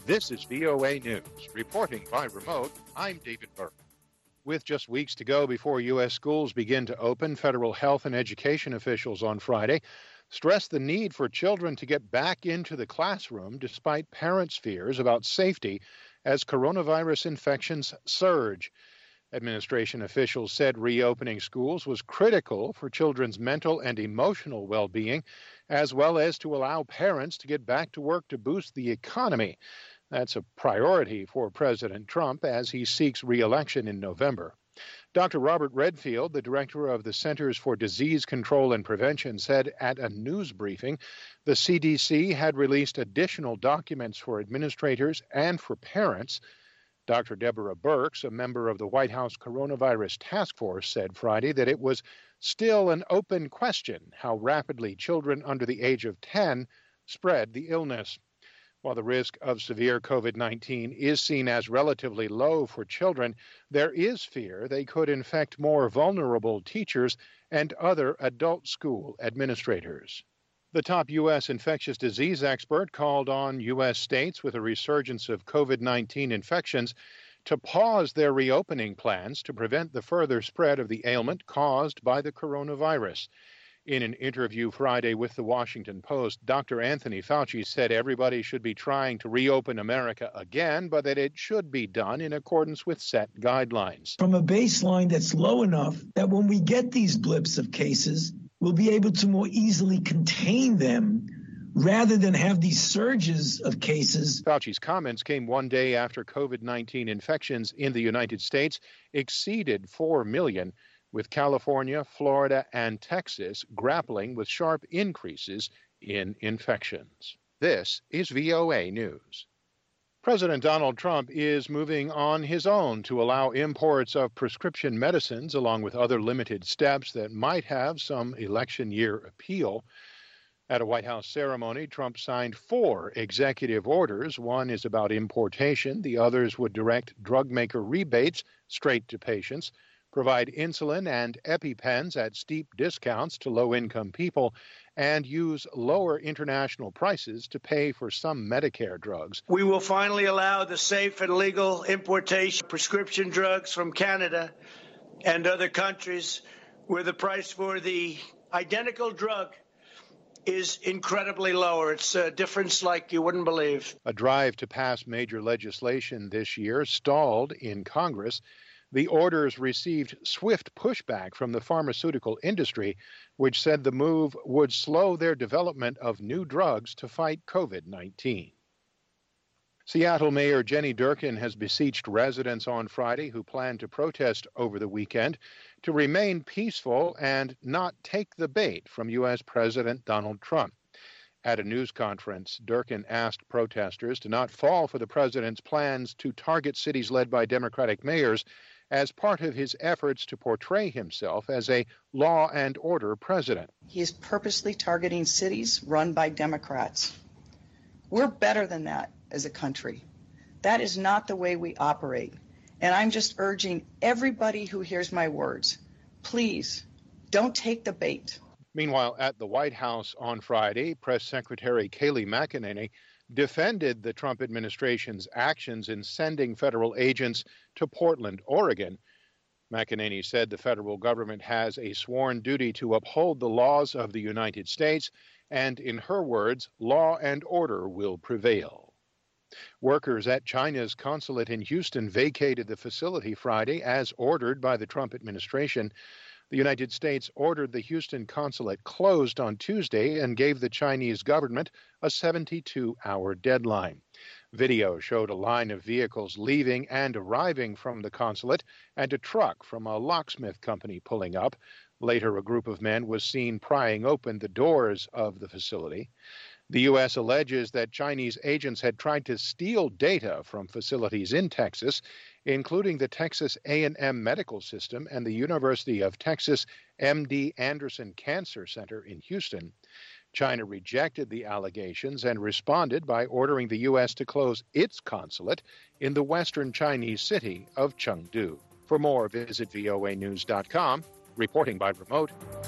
This is VOA News. Reporting by remote, I'm David Burke. With just weeks to go before U.S. schools begin to open, federal health and education officials on Friday stressed the need for children to get back into the classroom despite parents' fears about safety as coronavirus infections surge. Administration officials said reopening schools was critical for children's mental and emotional well-being, as well as to allow parents to get back to work to boost the economy. That's a priority for President Trump as he seeks re-election in November. Dr. Robert Redfield, the director of the Centers for Disease Control and Prevention, said at a news briefing the CDC had released additional documents for administrators and for parents. Dr. Deborah Birx, a member of the White House Coronavirus Task Force, said Friday that it was still an open question how rapidly children under the age of 10 spread the illness. While the risk of severe COVID-19 is seen as relatively low for children, there is fear they could infect more vulnerable teachers and other adult school administrators. The top U.S. infectious disease expert called on U.S. states with a resurgence of COVID-19 infections to pause their reopening plans to prevent the further spread of the ailment caused by the coronavirus. In an interview Friday with the Washington Post, Dr. Anthony Fauci said everybody should be trying to reopen America again, but that it should be done in accordance with set guidelines. From a baseline that's low enough that when we get these blips of cases, we'll be able to more easily contain them rather than have these surges of cases. Fauci's comments came one day after COVID-19 infections in the United States exceeded 4 million, with California, Florida, and Texas grappling with sharp increases in infections. This is VOA News. President Donald Trump is moving on his own to allow imports of prescription medicines, along with other limited steps that might have some election year appeal. At a White House ceremony, Trump signed 4 executive orders. One is about importation. The others would direct drug maker rebates straight to patients, provide insulin and EpiPens at steep discounts to low-income people, and use lower international prices to pay for some Medicare drugs. We will finally allow the safe and legal importation of prescription drugs from Canada and other countries where the price for the identical drug is incredibly lower. It's a difference like you wouldn't believe. A drive to pass major legislation this year stalled in Congress. The orders received swift pushback from the pharmaceutical industry, which said the move would slow their development of new drugs to fight COVID-19. Seattle Mayor Jenny Durkan has beseeched residents on Friday who plan to protest over the weekend to remain peaceful and not take the bait from U.S. President Donald Trump. At a news conference, Durkan asked protesters to not fall for the president's plans to target cities led by Democratic mayors as part of his efforts to portray himself as a law and order president. He is purposely targeting cities run by Democrats. We're better than that as a country. That is not the way we operate. And I'm just urging everybody who hears my words, please don't take the bait. Meanwhile, at the White House on Friday, Press Secretary Kayleigh McEnany defended the Trump administration's actions in sending federal agents to Portland, Oregon. McEnany said the federal government has a sworn duty to uphold the laws of the United States, and in her words, law and order will prevail. Workers at China's consulate in Houston vacated the facility Friday as ordered by the Trump administration. The United States ordered the Houston consulate closed on Tuesday and gave the Chinese government a 72-hour deadline. Video showed a line of vehicles leaving and arriving from the consulate and a truck from a locksmith company pulling up. Later, a group of men was seen prying open the doors of the facility. The U.S. alleges that Chinese agents had tried to steal data from facilities in Texas, including the Texas A&M Medical System and the University of Texas MD Anderson Cancer Center in Houston. China rejected the allegations and responded by ordering the U.S. to close its consulate in the western Chinese city of Chengdu. For more, visit voanews.com. Reporting by remote,